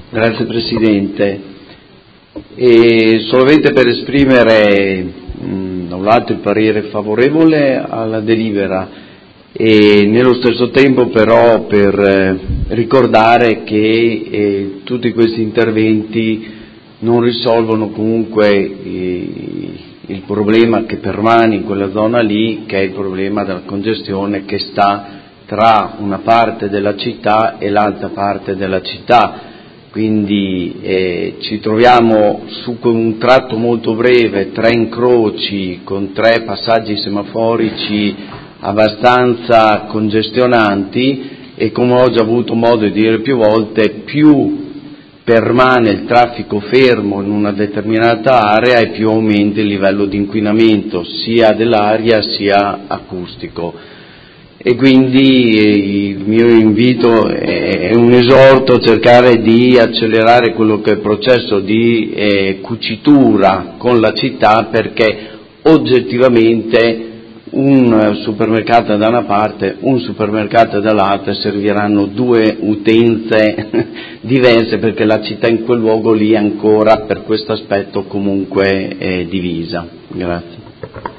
Grazie Presidente. Solamente per esprimere da un lato il parere favorevole alla delibera e nello stesso tempo però per ricordare che tutti questi interventi non risolvono comunque il problema che permane in quella zona lì, che è il problema della congestione che sta tra una parte della città e l'altra parte della città. Quindi ci troviamo su un tratto molto breve, 3 incroci con 3 passaggi semaforici abbastanza congestionanti, e come ho già avuto modo di dire più volte, più permane il traffico fermo in una determinata area e più aumenta il livello di inquinamento sia dell'aria sia acustico. E quindi il mio invito è un esorto a cercare di accelerare quello che è il processo di cucitura con la città, perché oggettivamente un supermercato da una parte, un supermercato dall'altra serviranno 2 utenze diverse, perché la città in quel luogo lì è ancora per questo aspetto comunque divisa. Grazie.